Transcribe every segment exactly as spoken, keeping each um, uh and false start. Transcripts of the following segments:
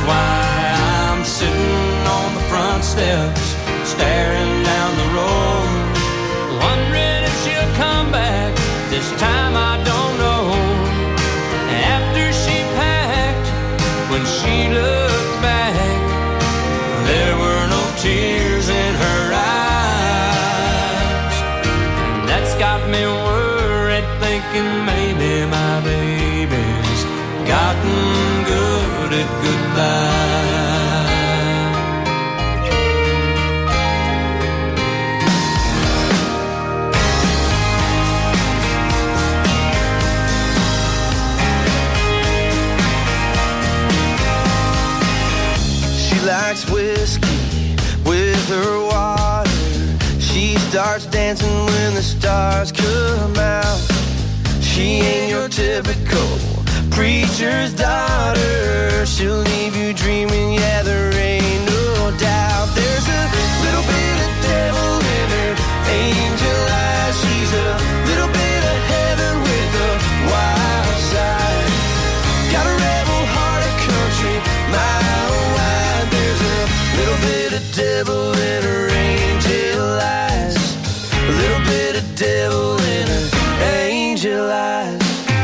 why I'm sitting on the front steps, staring down the road, wondering if she'll come back. This time I don't know. After she packed, when she looked back, there were no tears in her eyes. And that's got me worried, thinking maybe my baby's gotten good at goodbye. She likes whiskey with her water. She starts dancing when the stars come out. She ain't your typical preacher's daughter. She'll leave you dreaming, yeah, there ain't no doubt. There's a little bit of devil in her angel eyes. She's a little bit of heaven with a wild side. Got a rebel heart of country, mile wide. There's a little bit of devil in her angel eyes. A little bit of devil in her angel eyes.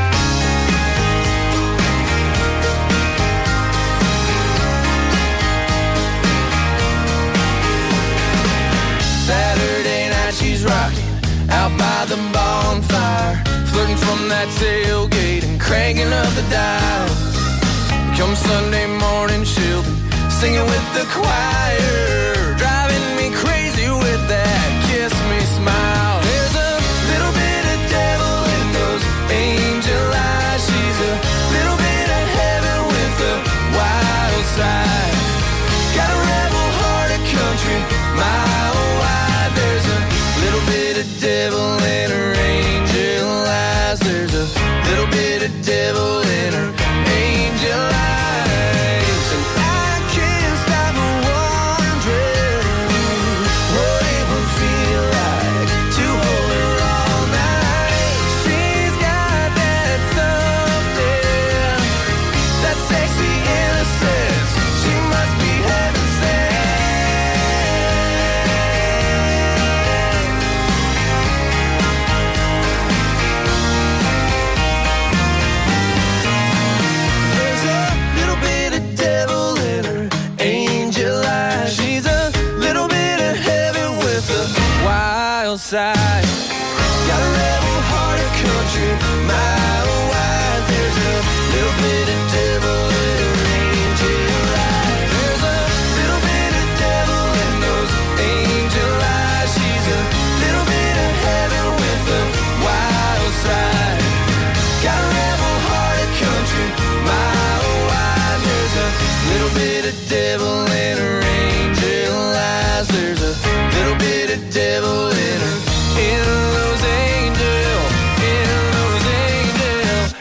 Saturday night she's rocking out by the bonfire, flirting from that tailgate and cranking up the dial. Come Sunday morning she'll be singing with the choir, driving me crazy with that kiss me smile. There's a little bit of devil in those angel eyes. She's a little bit of heaven with the wild side. Got a rebel heart of country, mile wide. There's a little bit of devil in her angel eyes. There's a little bit of devil in her angel eyes. And I can't stop wondering what it would feel like to hold her all night. She's got that something, that sexy innocence. She must be heaven sent. There's a little bit of devil in her angel eyes. She's a little bit of heaven with a wild side. Got a rebel heart of country, mile wide. There's a little bit of devil in her angel eyes. There's a little bit of devil in those angel eyes. She's a little bit of heaven with a wild side. Got a rebel heart of country, mile wide. There's a little bit of devil in her angel eyes. There's a little bit of devil in her, in those angel, in those angel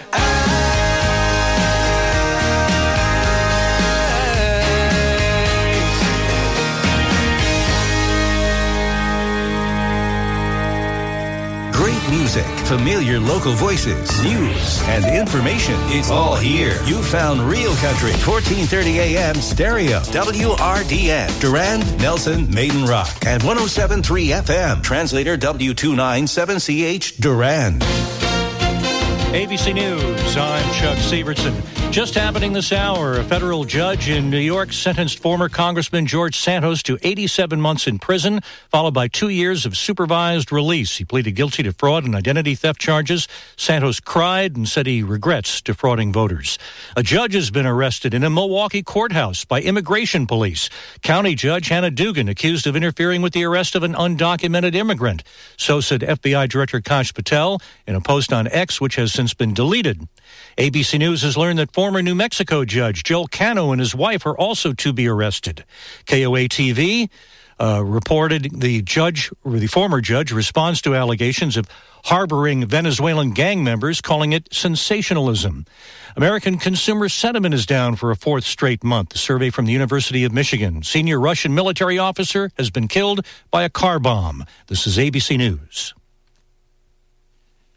eyes. Great music, familiar local voices, news, and information. It's all here. You found Real Country, fourteen thirty A M stereo, W R D N, Durand, Nelson, Maiden Rock, and one oh seven point three F M, translator W two ninety-seven C H, Durand. A B C News, I'm Chuck Severson. Just happening this hour, a federal judge in New York sentenced former Congressman George Santos to eighty-seven months in prison, followed by two years of supervised release. He pleaded guilty to fraud and identity theft charges. Santos cried and said he regrets defrauding voters. A judge has been arrested in a Milwaukee courthouse by immigration police. County Judge Hannah Dugan accused of interfering with the arrest of an undocumented immigrant. So said F B I Director Kash Patel in a post on X, which has since been deleted. A B C News has learned that former New Mexico Judge Joe Cano and his wife are also to be arrested. K O A T V uh, reported the judge, or the former judge, responds to allegations of harboring Venezuelan gang members, calling it sensationalism. American consumer sentiment is down for a fourth straight month. A survey from the University of Michigan. Senior Russian military officer has been killed by a car bomb. This is A B C News.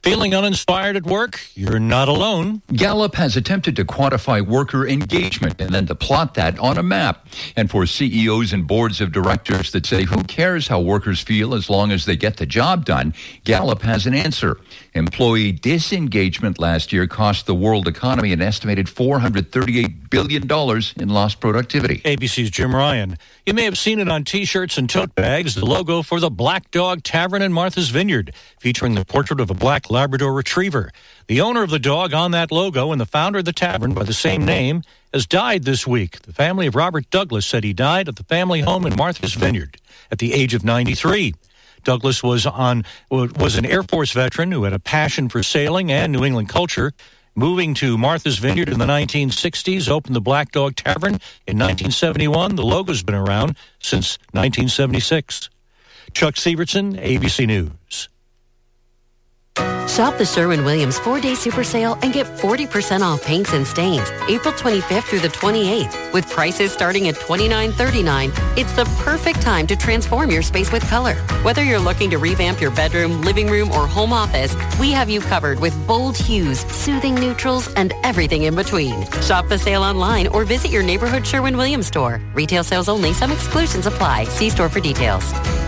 Feeling uninspired at work? You're not alone. Gallup has attempted to quantify worker engagement and then to plot that on a map. And for C E Os and boards of directors that say, who cares how workers feel as long as they get the job done, Gallup has an answer. Employee disengagement last year cost the world economy an estimated four hundred thirty-eight billion dollars in lost productivity. A B C's Jim Ryan. You may have seen it on T-shirts and tote bags, the logo for the Black Dog Tavern in Martha's Vineyard, featuring the portrait of a black Labrador Retriever. The owner of the dog on that logo and the founder of the tavern by the same name has died this week. The family of Robert Douglas said he died at the family home in Martha's Vineyard at the age of ninety-three. Douglas was on was an Air Force veteran who had a passion for sailing and New England culture. Moving to Martha's Vineyard in the nineteen sixties, opened the Black Dog Tavern in nineteen seventy-one. The logo's been around since nineteen seventy-six. Chuck Severson, A B C News. Shop the Sherwin-Williams four-day super sale and get forty percent off paints and stains April twenty-fifth through the twenty-eighth. With prices starting at twenty-nine thirty-nine, it's the perfect time to transform your space with color. Whether you're looking to revamp your bedroom, living room, or home office, we have you covered with bold hues, soothing neutrals, and everything in between. Shop the sale online or visit your neighborhood Sherwin-Williams store. Retail sales only. Some exclusions apply. See store for details.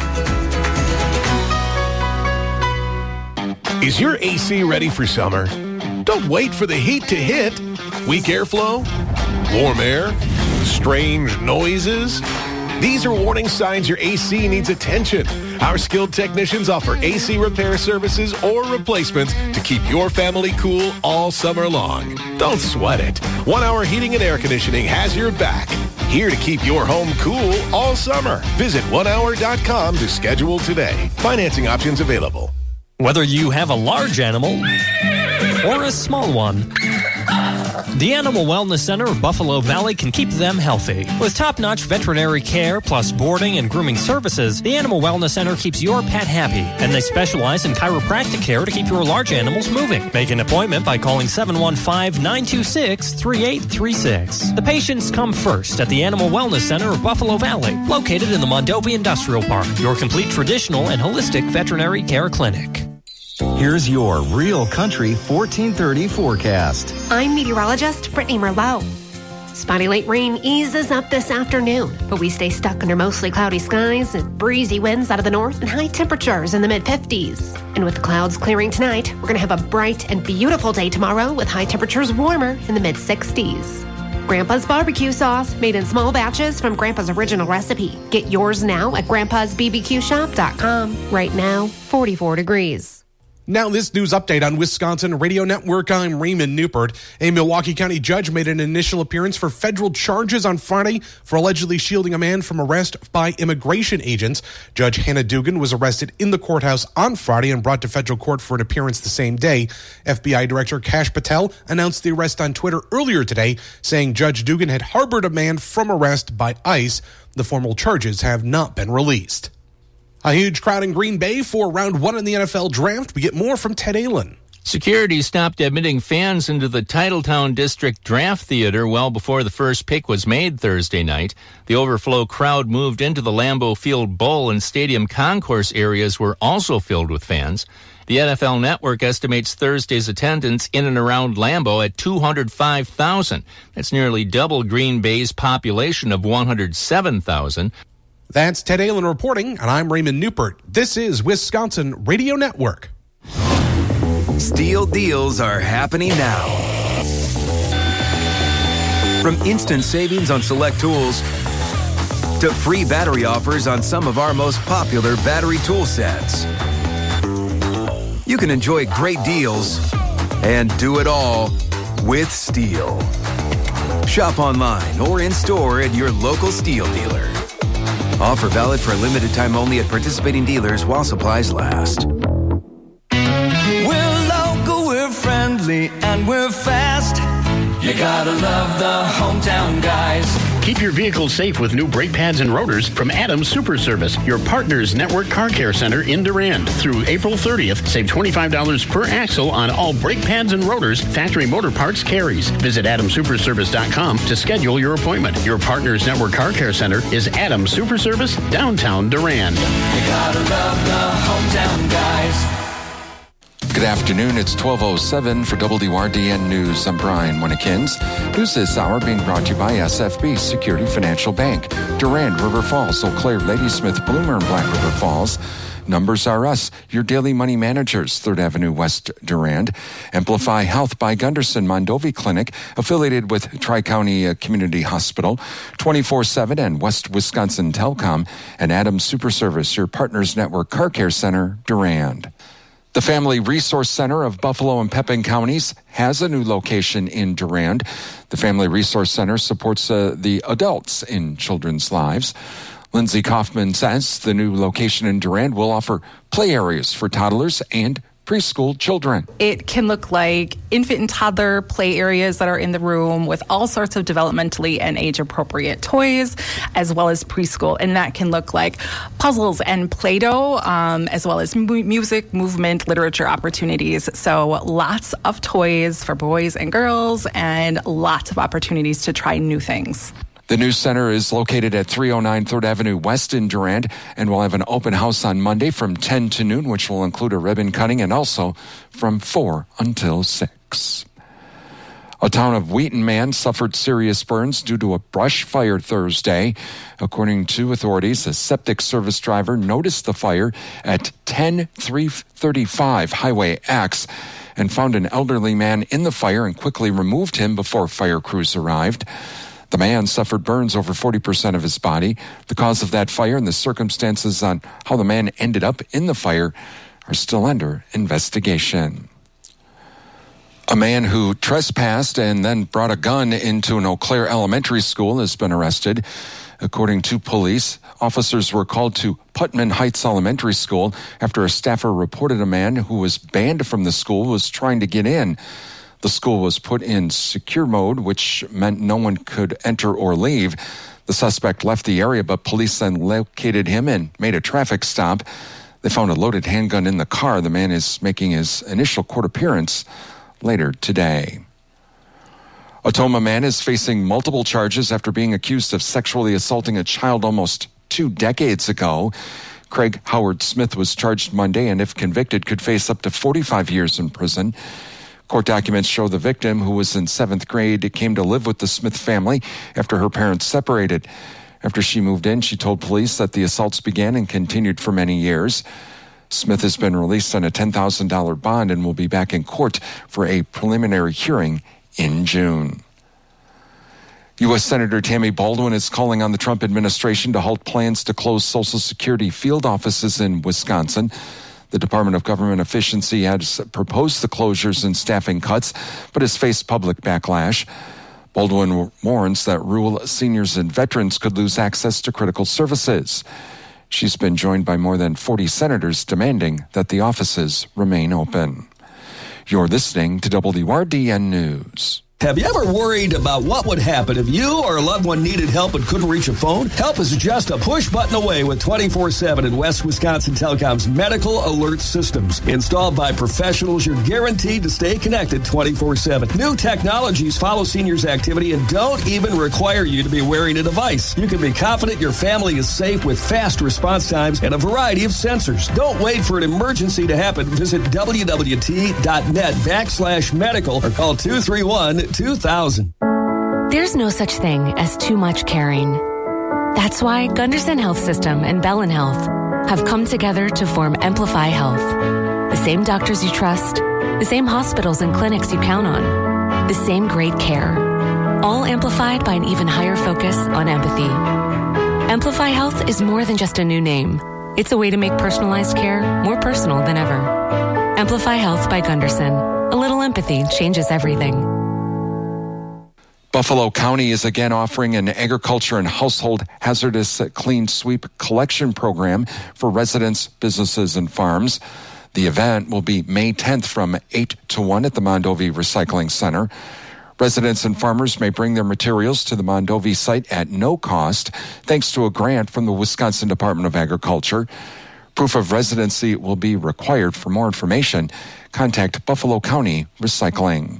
Is your A C ready for summer? Don't wait for the heat to hit. Weak airflow? Warm air? Strange noises? These are warning signs your A C needs attention. Our skilled technicians offer A C repair services or replacements to keep your family cool all summer long. Don't sweat it. One Hour Heating and Air Conditioning has your back. Here to keep your home cool all summer. Visit one hour dot com to schedule today. Financing options available. Whether you have a large animal or a small one, the Animal Wellness Center of Buffalo Valley can keep them healthy. With top-notch veterinary care plus boarding and grooming services, the Animal Wellness Center keeps your pet happy, and they specialize in chiropractic care to keep your large animals moving. Make an appointment by calling seven one five, nine two six, three eight three six. The patients come first at the Animal Wellness Center of Buffalo Valley, located in the Mondovi Industrial Park, your complete traditional and holistic veterinary care clinic. Here's your Real Country fourteen thirty forecast. I'm meteorologist Brittany Merlot. Spotty late rain eases up this afternoon, but we stay stuck under mostly cloudy skies and breezy winds out of the north and high temperatures in the mid-fifties. And with the clouds clearing tonight, we're going to have a bright and beautiful day tomorrow with high temperatures warmer in the mid-sixties. Grandpa's barbecue sauce, made in small batches from Grandpa's original recipe. Get yours now at grandpas b b q shop dot com. Right now, forty-four degrees. Now this news update on Wisconsin Radio Network. I'm Raymond Newport. A Milwaukee County judge made an initial appearance for federal charges on Friday for allegedly shielding a man from arrest by immigration agents. Judge Hannah Dugan was arrested in the courthouse on Friday and brought to federal court for an appearance the same day. F B I Director Kash Patel announced the arrest on Twitter earlier today, saying Judge Dugan had harbored a man from arrest by ICE. The formal charges have not been released. A huge crowd in Green Bay for round one in the N F L draft. We get more from Ted Allen. Security stopped admitting fans into the Titletown District Draft Theater well before the first pick was made Thursday night. The overflow crowd moved into the Lambeau Field Bowl and Stadium Concourse areas were also filled with fans. The N F L Network estimates Thursday's attendance in and around Lambeau at two hundred five thousand. That's nearly double Green Bay's population of one hundred seven thousand. That's Ted Allen reporting, and I'm Raymond Newport. This is Wisconsin Radio Network. Steel deals are happening now. From instant savings on select tools to free battery offers on some of our most popular battery tool sets. You can enjoy great deals and do it all with Steel. Shop online or in store at your local Steel dealer. Offer valid for a limited time only at participating dealers while supplies last. We're local, we're friendly, and we're fast. You gotta love the hometown guys. Keep your vehicle safe with new brake pads and rotors from Adams Super Service, your partner's network car care center in Durand. Through April thirtieth, save twenty-five dollars per axle on all brake pads and rotors Factory Motor Parts carries. Visit adams super service dot com to schedule your appointment. Your partner's network car care center is Adams Super Service, downtown Durand. You gotta love the hometown guys. Good afternoon. It's twelve oh seven for W D R D N News. I'm Brian Winnekins. News this hour being brought to you by S F B Security Financial Bank, Durand, River Falls, Eau Claire, Ladysmith, Bloomer, and Black River Falls. Numbers Are Us, your daily money managers, third Avenue West, Durand. Amplify Health by Gunderson Mondovi Clinic, affiliated with Tri-County uh, Community Hospital, twenty-four seven and West Wisconsin Telecom, and Adams Super Service, your Partners Network Car Care Center, Durand. The Family Resource Center of Buffalo and Pepin counties has a new location in Durand. The Family Resource Center supports uh, the adults in children's lives. Lindsay Kaufman says the new location in Durand will offer play areas for toddlers and preschool children. It can look like infant and toddler play areas that are in the room with all sorts of developmentally and age-appropriate toys, as well as preschool. And that can look like puzzles and Play-Doh, um, as well as mu- music, movement, literature opportunities. So lots of toys for boys and girls and lots of opportunities to try new things. The new center is located at three oh nine third Avenue West in Durand and will have an open house on Monday from ten to noon, which will include a ribbon cutting, and also from four until six. A town of Wheaton man suffered serious burns due to a brush fire Thursday. According to authorities, a septic service driver noticed the fire at ten three thirty-five Highway X and found an elderly man in the fire and quickly removed him before fire crews arrived. The man suffered burns over forty percent of his body. The cause of that fire and the circumstances on how the man ended up in the fire are still under investigation. A man who trespassed and then brought a gun into an Eau Claire elementary school has been arrested. According to police, officers were called to Putman Heights Elementary School after a staffer reported a man who was banned from the school was trying to get in. The school was put in secure mode, which meant no one could enter or leave. The suspect left the area, but police then located him and made a traffic stop. They found a loaded handgun in the car. The man is making his initial court appearance later today. A Toma man is facing multiple charges after being accused of sexually assaulting a child almost two decades ago. Craig Howard Smith was charged Monday and, if convicted, could face up to forty-five years in prison. Court documents show the victim, who was in seventh grade, came to live with the Smith family after her parents separated. After she moved in, she told police that the assaults began and continued for many years. Smith has been released on a ten thousand dollars bond and will be back in court for a preliminary hearing in June. U S Senator Tammy Baldwin is calling on the Trump administration to halt plans to close Social Security field offices in Wisconsin. The Department of Government Efficiency has proposed the closures and staffing cuts, but has faced public backlash. Baldwin warns that rural seniors and veterans could lose access to critical services. She's been joined by more than forty senators demanding that the offices remain open. You're listening to W D R D N News. Have you ever worried about what would happen if you or a loved one needed help and couldn't reach a phone? Help is just a push button away with twenty-four seven and West Wisconsin Telecom's medical alert systems. Installed by professionals, you're guaranteed to stay connected twenty-four seven. New technologies follow seniors' activity and don't even require you to be wearing a device. You can be confident your family is safe with fast response times and a variety of sensors. Don't wait for an emergency to happen. Visit W W T dot net backslash medical or call two three one two thousand. There's no such thing as too much caring. That's why Gunderson Health System and Bellin Health have come together to form Amplify Health. The same doctors you trust, the same hospitals and clinics you count on, the same great care, all amplified by an even higher focus on empathy. Amplify Health is more than just a new name. It's a way to make personalized care more personal than ever. Amplify Health by Gunderson. A little empathy changes everything. Buffalo County is again offering an agriculture and household hazardous clean sweep collection program for residents, businesses, and farms. The event will be May tenth from eight to one at the Mondovi Recycling Center. Residents and farmers may bring their materials to the Mondovi site at no cost, thanks to a grant from the Wisconsin Department of Agriculture. Proof of residency will be required. For more information, contact Buffalo County Recycling.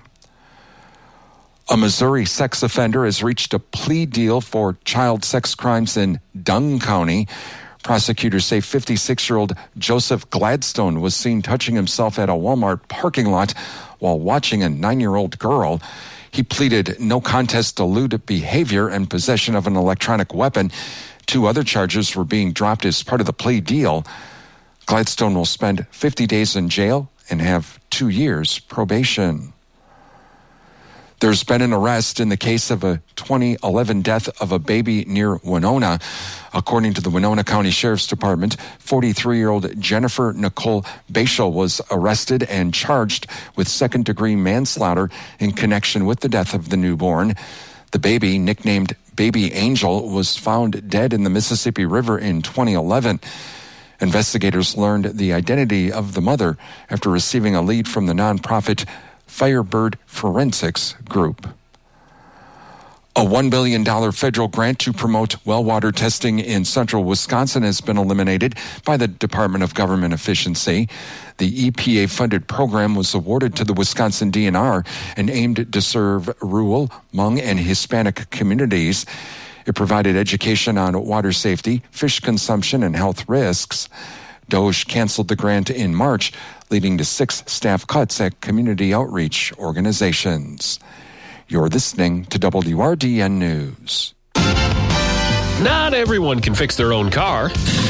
A Missouri sex offender has reached a plea deal for child sex crimes in Dung County. Prosecutors say fifty-six-year-old Joseph Gladstone was seen touching himself at a Walmart parking lot while watching a nine-year-old girl. He pleaded no contest to lewd behavior and possession of an electronic weapon. Two other charges were being dropped as part of the plea deal. Gladstone will spend fifty days in jail and have two years probation. There's been an arrest in the case of a twenty eleven death of a baby near Winona. According to the Winona County Sheriff's Department, forty-three-year-old Jennifer Nicole Bashel was arrested and charged with second-degree manslaughter in connection with the death of the newborn. The baby, nicknamed Baby Angel, was found dead in the Mississippi River in twenty eleven. Investigators learned the identity of the mother after receiving a lead from the nonprofit Firebird Forensics Group. A one billion dollars federal grant to promote well water testing in central Wisconsin has been eliminated by the Department of Government Efficiency. The E P A-funded program was awarded to the Wisconsin D N R and aimed to serve rural, Hmong, and Hispanic communities. It provided education on water safety, fish consumption, and health risks. D O J canceled the grant in March, leading to six staff cuts at community outreach organizations. You're listening to W R D N News. Not everyone can fix their own car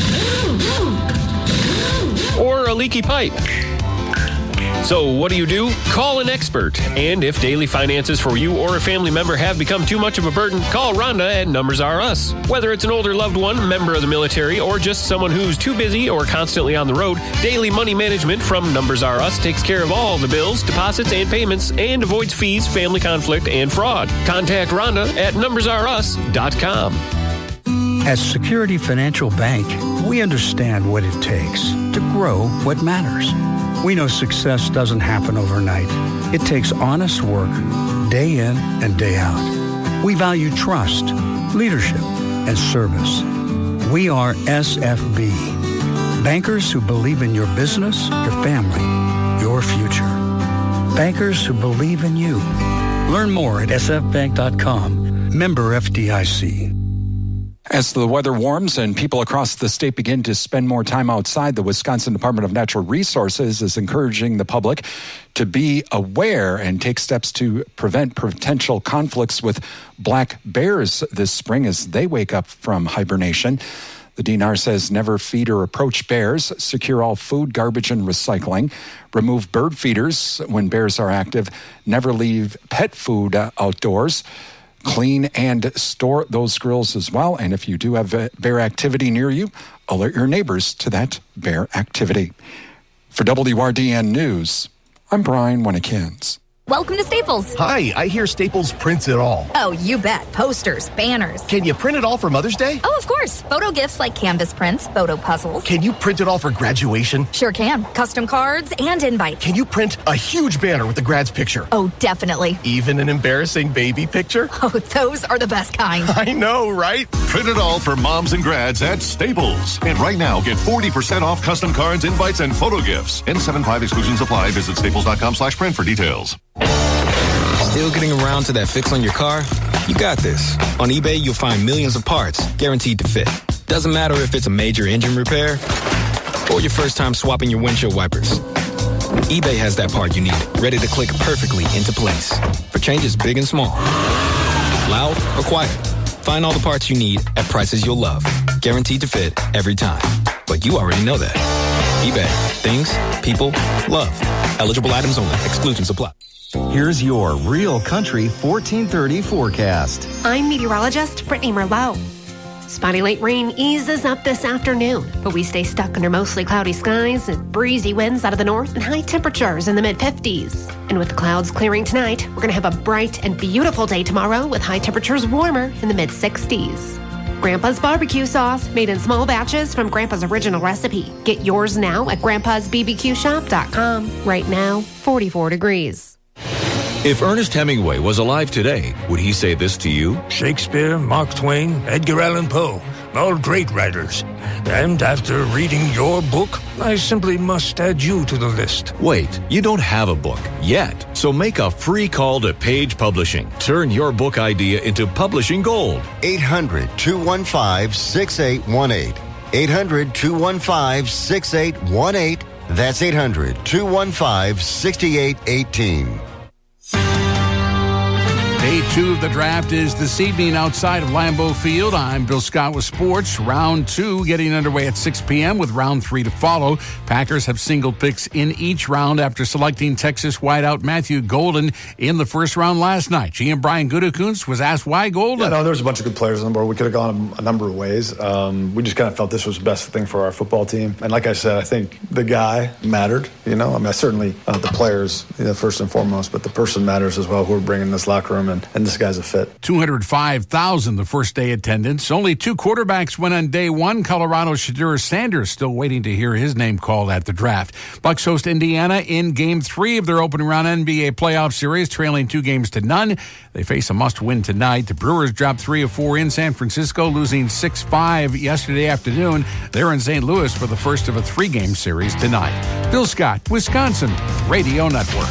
or a leaky pipe. So what do you do? Call an expert. And if daily finances for you or a family member have become too much of a burden, call Rhonda at Numbers R Us. Whether it's an older loved one, member of the military, or just someone who's too busy or constantly on the road, Daily Money Management from Numbers R Us takes care of all the bills, deposits, and payments and avoids fees, family conflict, and fraud. Contact Rhonda at numbers r us dot com. At Security Financial Bank, we understand what it takes to grow what matters. We know success doesn't happen overnight. It takes honest work, day in and day out. We value trust, leadership, and service. We are S F B, bankers who believe in your business, your family, your future. Bankers who believe in you. Learn more at s f bank dot com. Member F D I C. As the weather warms and people across the state begin to spend more time outside, the Wisconsin Department of Natural Resources is encouraging the public to be aware and take steps to prevent potential conflicts with black bears this spring as they wake up from hibernation. The D N R says never feed or approach bears, secure all food, garbage, and recycling, remove bird feeders when bears are active, never leave pet food outdoors, clean and store those grills as well. And if you do have bear activity near you, alert your neighbors to that bear activity. For W R D N News, I'm Brian Winnikins. Welcome to Staples. Hi, I hear Staples prints it all. Oh, you bet. Posters, banners. Can you print it all for Mother's Day? Oh, of course. Photo gifts like canvas prints, photo puzzles. Can you print it all for graduation? Sure can. Custom cards and invites. Can you print a huge banner with the grad's picture? Oh, definitely. Even an embarrassing baby picture? Oh, those are the best kind. I know, right? Print it all for moms and grads at Staples. And right now, get forty percent off custom cards, invites, and photo gifts. N seventy-five exclusions apply. Visit staples.com slash print for details. Still getting around to that fix on your car? You got this. On eBay, you'll find millions of parts guaranteed to fit. Doesn't matter if it's a major engine repair or your first time swapping your windshield wipers. eBay has that part you need, ready to click perfectly into place for changes big and small. Loud or quiet. Find all the parts you need at prices you'll love. Guaranteed to fit every time. But you already know that. eBay. Things, people, love. Eligible items only. Exclusions apply. Here's your Real Country fourteen thirty forecast. I'm meteorologist Brittany Merlot. Spotty late rain eases up this afternoon, but we stay stuck under mostly cloudy skies and breezy winds out of the north and high temperatures in the mid fifties. And with the clouds clearing tonight, we're going to have a bright and beautiful day tomorrow with high temperatures warmer in the mid sixties. Grandpa's barbecue sauce, made in small batches from Grandpa's original recipe. Get yours now at grandpas b b q shop dot com. Right now, forty-four degrees. If Ernest Hemingway was alive today, would he say this to you? Shakespeare, Mark Twain, Edgar Allan Poe, all great writers. And after reading your book, I simply must add you to the list. Wait, you don't have a book yet, so make a free call to Page Publishing. Turn your book idea into publishing gold. eight hundred, two one five, six eight one eight. eight hundred, two one five, six eight one eight. That's eight hundred, two one five, six eight one eight. Day two of the draft is this evening outside of Lambeau Field. I'm Bill Scott with sports. Round two getting underway at six p.m. with round three to follow. Packers have single picks in each round after selecting Texas wideout Matthew Golden in the first round last night. G M Brian Gutekunst was asked why Golden. Yeah, no, there was a bunch of good players on the board. We could have gone a number of ways. Um, we just kind of felt this was the best thing for our football team. And like I said, I think the guy mattered. You know, I mean, certainly uh, the players, you know, first and foremost, but the person matters as well who are bringing this locker room in. And this guy's a fit. two hundred five thousand the first day attendance. Only two quarterbacks went on day one. Colorado's Shedeur Sanders still waiting to hear his name called at the draft. Bucks host Indiana in game three of their opening round N B A playoff series, trailing two games to none. They face a must-win tonight. The Brewers dropped three of four in San Francisco, losing six five yesterday afternoon. They're in Saint Louis for the first of a three-game series tonight. Bill Scott, Wisconsin Radio Network.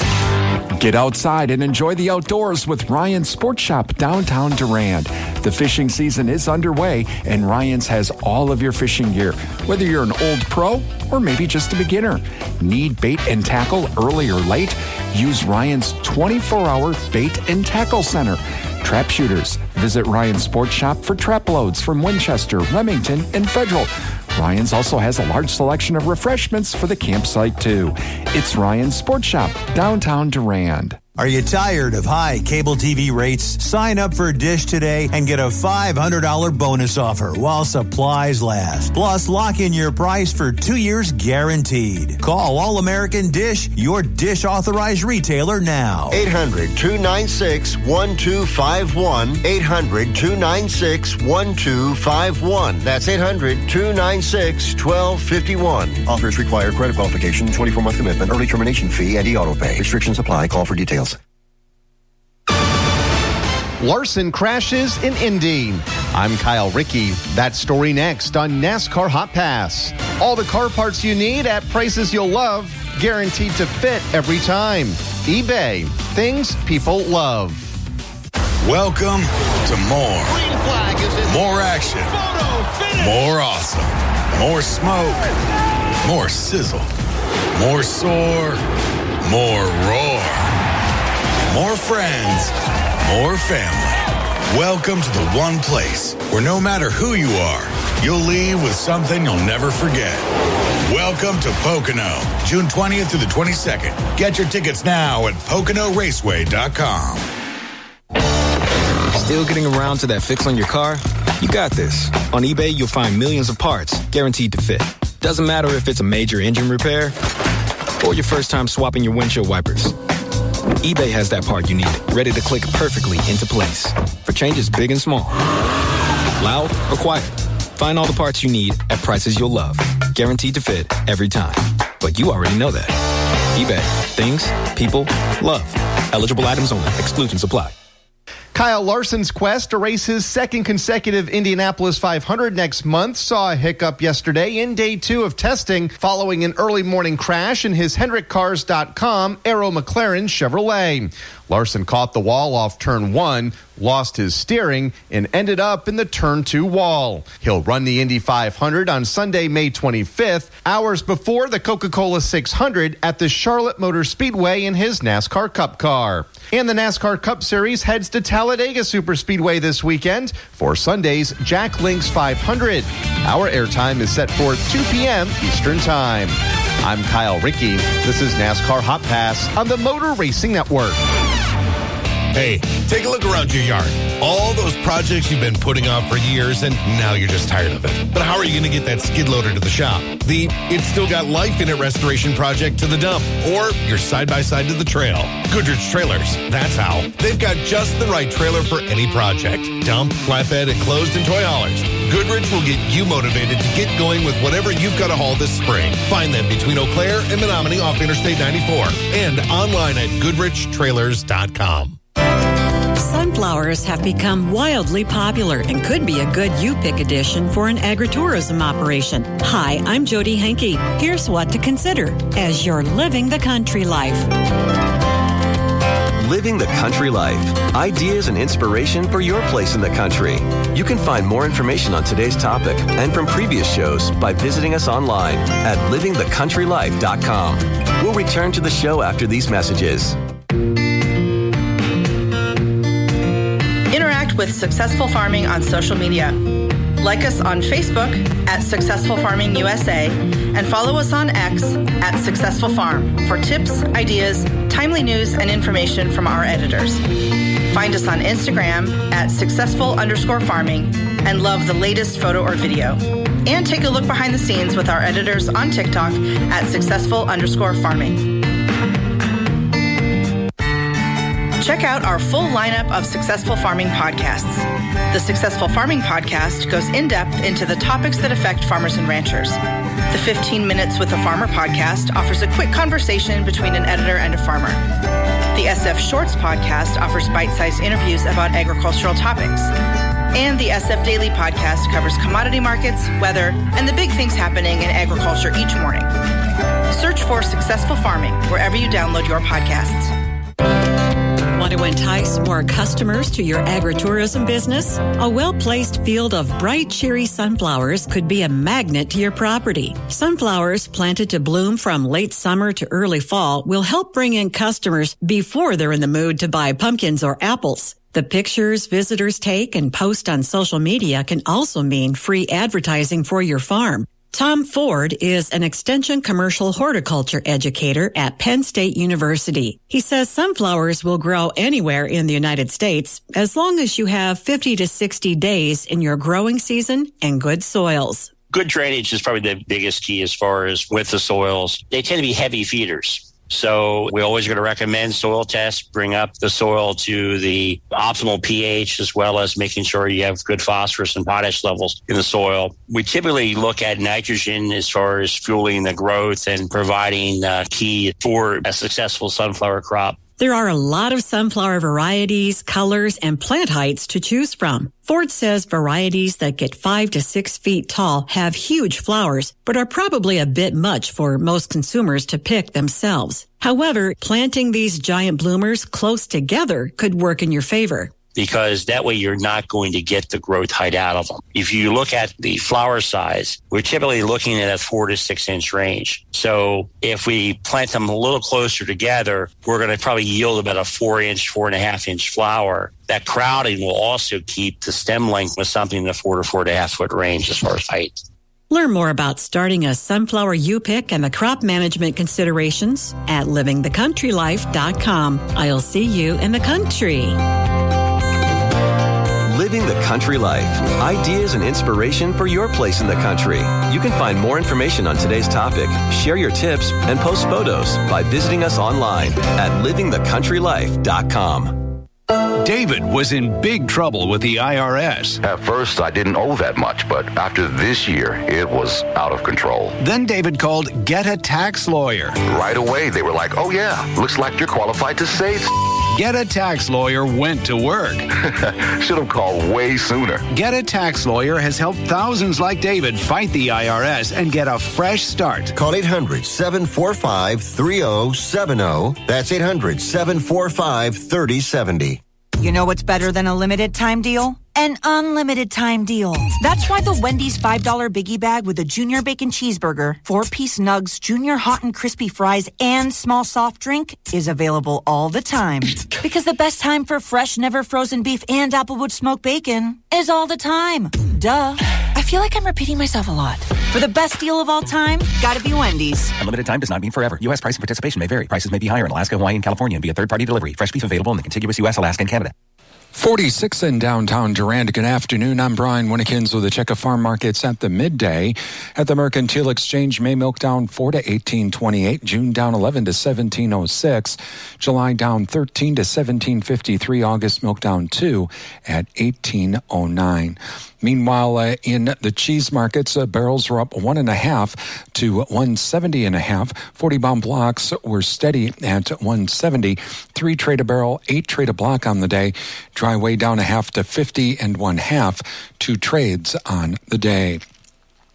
Get outside and enjoy the outdoors with Ryan's Sports Shop downtown Durand. The fishing season is underway, and Ryan's has all of your fishing gear, whether you're an old pro or maybe just a beginner. Need bait and tackle early or late? Use Ryan's twenty-four hour bait and tackle center. Trap shooters, visit Ryan's Sports Shop for trap loads from Winchester, Remington, and Federal. Ryan's also has a large selection of refreshments for the campsite, too. It's Ryan's Sports Shop, downtown Durand. Are you tired of high cable T V rates? Sign up for Dish today and get a five hundred dollars bonus offer while supplies last. Plus, lock in your price for two years guaranteed. Call All American Dish, your Dish authorized retailer now. eight hundred, two nine six, one two five one. eight hundred, two nine six, one two five one. That's eight hundred, two nine six, one two five one. Offers require credit qualification, twenty-four month commitment, early termination fee, and e-auto pay. Restrictions apply. Call for details. Larson crashes in Indy. I'm Kyle Rickey. That story next on NASCAR Hot Pass. All the car parts you need at prices you'll love, guaranteed to fit every time. eBay, things people love. Welcome to more. More action. More awesome. More smoke. More sizzle. More soar. More roar. More friends. More family. Welcome to the one place where no matter who you are, you'll leave with something you'll never forget. Welcome to Pocono, June twentieth through the twenty-second. Get your tickets now at Pocono Raceway dot com. Still getting around to that fix on your car? You got this. On eBay, you'll find millions of parts guaranteed to fit. Doesn't matter if it's a major engine repair or your first time swapping your windshield wipers. eBay has that part you need, ready to click perfectly into place for changes big and small. Loud or quiet, find all the parts you need at prices you'll love. Guaranteed to fit every time. But you already know that. eBay. Things people love. Eligible items only. Exclusions apply. Kyle Larson's quest to race his second consecutive Indianapolis five hundred next month saw a hiccup yesterday in day two of testing following an early morning crash in his Hendrick Cars dot com Arrow McLaren Chevrolet. Larson caught the wall off turn one, lost his steering, and ended up in the turn two wall. He'll run the Indy five hundred on Sunday, May twenty-fifth, hours before the Coca-Cola six hundred at the Charlotte Motor Speedway in his NASCAR Cup car. And the NASCAR Cup Series heads to Talladega Superspeedway this weekend for Sunday's Jack Links five hundred. Our airtime is set for two p.m. Eastern Time. I'm Kyle Rickey. This is NASCAR Hot Pass on the Motor Racing Network. Hey, take a look around your yard. All those projects you've been putting off for years, and now you're just tired of it. But how are you going to get that skid loader to the shop? The It's Still Got Life in It restoration project to the dump, or your side-by-side to the trail. Goodrich Trailers, that's how. They've got just the right trailer for any project. Dump, flatbed, enclosed, and toy haulers. Goodrich will get you motivated to get going with whatever you've got to haul this spring. Find them between Eau Claire and Menominee off Interstate ninety-four and online at goodrich trailers dot com. Sunflowers have become wildly popular and could be a good you-pick addition for an agritourism operation. Hi, I'm Jody Henke. Here's what to consider as you're living the country life. Living the Country Life. Ideas and inspiration for your place in the country. You can find more information on today's topic and from previous shows by visiting us online at living the country life dot com. We'll return to the show after these messages. Interact with Successful Farming on social media. Like us on Facebook at Successful Farming U S A and follow us on X at Successful Farm for tips, ideas, timely news, and information from our editors. Find us on Instagram at successful underscore farming and love the latest photo or video. And take a look behind the scenes with our editors on TikTok at successful underscore farming. Check out our full lineup of Successful Farming podcasts. The Successful Farming podcast goes in-depth into the topics that affect farmers and ranchers. The fifteen Minutes with a Farmer podcast offers a quick conversation between an editor and a farmer. The S F Shorts podcast offers bite-sized interviews about agricultural topics. And the S F Daily podcast covers commodity markets, weather, and the big things happening in agriculture each morning. Search for Successful Farming wherever you download your podcasts. Want to entice more customers to your agritourism business? A well-placed field of bright, cheery sunflowers could be a magnet to your property. Sunflowers planted to bloom from late summer to early fall will help bring in customers before they're in the mood to buy pumpkins or apples. The pictures visitors take and post on social media can also mean free advertising for your farm. Tom Ford is an extension commercial horticulture educator at Penn State University. He says sunflowers will grow anywhere in the United States as long as you have fifty to sixty days in your growing season and good soils. Good drainage is probably the biggest key as far as with the soils. They tend to be heavy feeders. So we're always going to recommend soil tests, bring up the soil to the optimal pH, as well as making sure you have good phosphorus and potash levels in the soil. We typically look at nitrogen as far as fueling the growth and providing uh, key for a successful sunflower crop. There are a lot of sunflower varieties, colors, and plant heights to choose from. Ford says varieties that get five to six feet tall have huge flowers, but are probably a bit much for most consumers to pick themselves. However, planting these giant bloomers close together could work in your favor, because that way you're not going to get the growth height out of them. If you look at the flower size, we're typically looking at a four to six inch range. So if we plant them a little closer together, we're going to probably yield about a four inch, four and a half inch flower. That crowding will also keep the stem length with something in the four to four and a half foot range as far as height. Learn more about starting a sunflower U-pick and the crop management considerations at living the country life dot com. I'll see you in the country. Living the Country Life. Ideas and inspiration for your place in the country. You can find more information on today's topic, share your tips, and post photos by visiting us online at living the country life dot com. David was in big trouble with the I R S. At first, I didn't owe that much, but after this year, it was out of control. Then David called Get a Tax Lawyer. Right away, they were like, oh yeah, looks like you're qualified to save. Get a Tax Lawyer went to work. Should have called way sooner. Get a Tax Lawyer has helped thousands like David fight the I R S and get a fresh start. Call eight hundred, seven four five, three oh seven oh. That's eight hundred, seven four five, three oh seven oh. You know what's better than a limited time deal? An unlimited time deal. That's why the Wendy's five dollar Biggie Bag with a Junior Bacon Cheeseburger, four-piece nugs, Junior Hot and Crispy Fries, and small soft drink is available all the time. Because the best time for fresh, never frozen beef and Applewood smoked bacon is all the time. Duh. I feel like I'm repeating myself a lot. For the best deal of all time, gotta be Wendy's. Unlimited time does not mean forever. U S price and participation may vary. Prices may be higher in Alaska, Hawaii, and California and via third-party delivery. Fresh beef available in the contiguous U S, Alaska, and Canada. forty-six in downtown Durand. Good afternoon. I'm Brian Winnikins with the check of farm markets at the midday. At the Mercantile Exchange, May milk down four to eighteen twenty-eight. June down eleven to seventeen oh six. July down thirteen to seventeen fifty-three. August milk down two at eighteen oh nine. Meanwhile, uh, in the cheese markets, uh, barrels were up one and a half to one seventy and a half. forty pound blocks were steady at one seventy. Three trade a barrel, eight trade a block on the day. Dry way down a half to fifty and one half. Two trades on the day.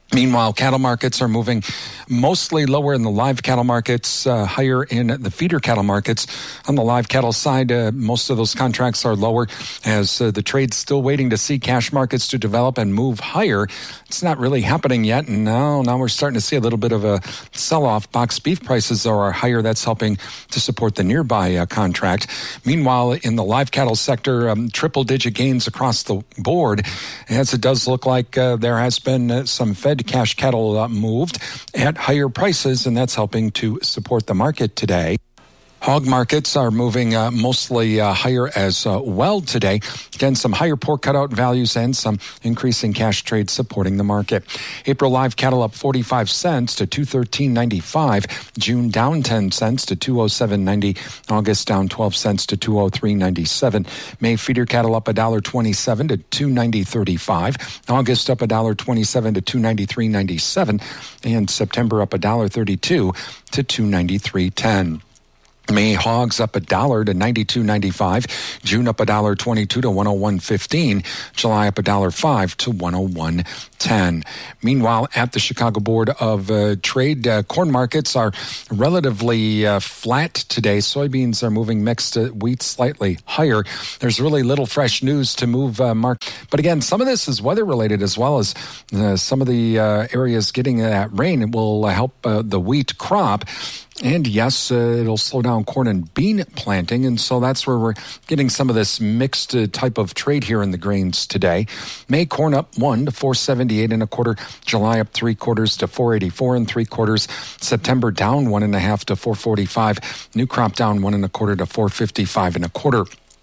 Meanwhile, cattle markets are moving mostly lower in the live cattle markets, uh, higher in the feeder cattle markets. On the live cattle side, uh, most of those contracts are lower as uh, the trade's still waiting to see cash markets to develop and move higher. It's not really happening yet, and now, now we're starting to see a little bit of a sell-off. Box beef prices are higher. That's helping to support the nearby uh, contract. Meanwhile, in the live cattle sector, um, triple-digit gains across the board, as it does look like uh, there has been uh, some Fed cash cattle uh, moved at higher prices, and that's helping to support the market today. Hog markets are moving uh, mostly uh, higher as uh, well today. Again, some higher pork cutout values and some increasing cash trade supporting the market. April live cattle up forty-five cents to two thirteen ninety-five. June down ten cents to two oh seven ninety. August down twelve cents to two oh three ninety-seven. May feeder cattle up one dollar twenty-seven to two ninety thirty-five. August up one dollar twenty-seven to two ninety-three ninety-seven. And September up one dollar thirty-two to two ninety-three ten. May hogs up a dollar to ninety-two ninety-five. June up a dollar twenty-two to one oh one fifteen. July up a dollar five to one oh one ten. Meanwhile, at the Chicago Board of uh, Trade, uh, corn markets are relatively uh, flat today. Soybeans are moving mixed. Uh, wheat slightly higher. There's really little fresh news to move uh, mark. But again, some of this is weather related as well as uh, some of the uh, areas getting that rain. It will uh, help uh, the wheat crop. And yes, uh, it'll slow down corn and bean planting. And so that's where we're getting some of this mixed uh, type of trade here in the grains today. May corn up one to four seventy-eight and a quarter. July up three quarters to four eighty-four and three quarters. September down one and a half to four forty-five. New crop down one and a quarter to four fifty-five and a quarter.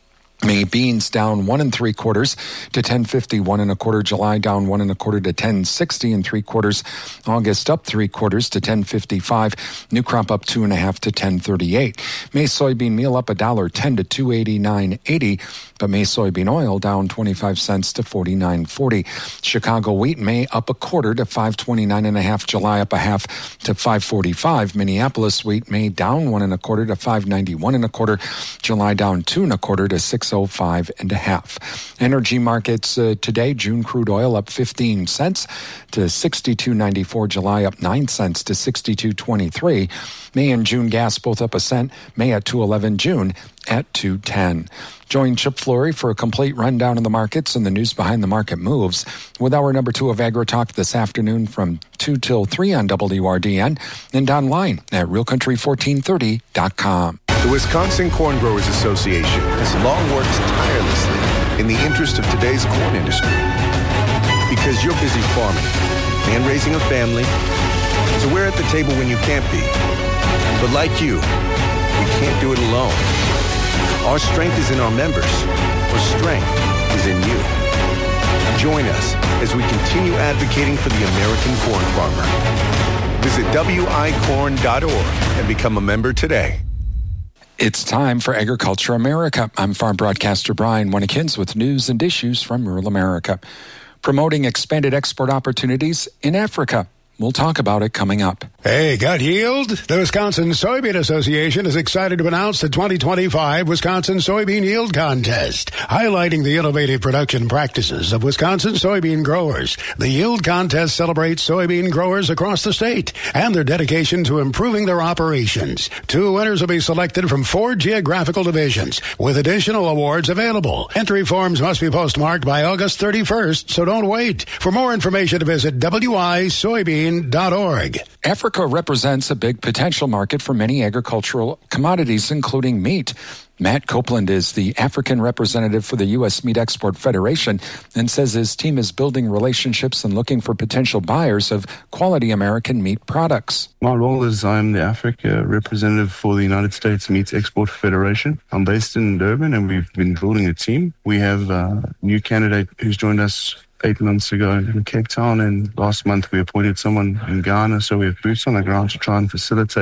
May beans down one and three quarters to ten fifty one and a quarter. July down one and a quarter to ten sixty and three quarters. August up three quarters to ten fifty five. New crop up two and a half to ten thirty eight. May soybean meal up a dollar ten to two eighty nine eighty. But May soybean oil down twenty five cents to forty nine forty. Chicago wheat May up a quarter to five twenty nine and a half. July up a half to five forty five. Minneapolis wheat May down one and a quarter to five ninety one and a quarter. July down two and a quarter to six oh five and a half. Energy markets uh, today, June crude oil up fifteen cents to sixty-two ninety-four. July up nine cents to sixty-two twenty-three. May and June gas both up a cent. May at two eleven, June at two ten. Join Chip Flory for a complete rundown of the markets and the news behind the market moves with our number two of AgriTalk this afternoon from two till three on W R D N and online at real country fourteen thirty dot com. The Wisconsin Corn Growers Association has long worked tirelessly in the interest of today's corn industry. Because you're busy farming and raising a family, so we're at the table when you can't be. But like you, we can't do it alone. Our strength is in our members. Our strength is in you. Join us as we continue advocating for the American corn farmer. Visit W I corn dot org and become a member today. It's time for Agriculture America. I'm farm broadcaster Brian Winnikins with news and issues from rural America. Promoting expanded export opportunities in Africa. We'll talk about it coming up. Hey, got yield? The Wisconsin Soybean Association is excited to announce the twenty twenty-five Wisconsin Soybean Yield Contest, highlighting the innovative production practices of Wisconsin soybean growers. The Yield Contest celebrates soybean growers across the state and their dedication to improving their operations. Two winners will be selected from four geographical divisions, with additional awards available. Entry forms must be postmarked by August thirty-first, so don't wait. For more information, visit W I soybean dot org. Africa represents a big potential market for many agricultural commodities, including meat. Matt Copeland is the African representative for the U S Meat Export Federation and says his team is building relationships and looking for potential buyers of quality American meat products. My role is I'm the Africa representative for the United States Meat Export Federation. I'm based in Durban and we've been building a team. We have a new candidate who's joined us eight months ago in Cape Town, and last month we appointed someone in Ghana, so we have boots on the ground to try and facilitate a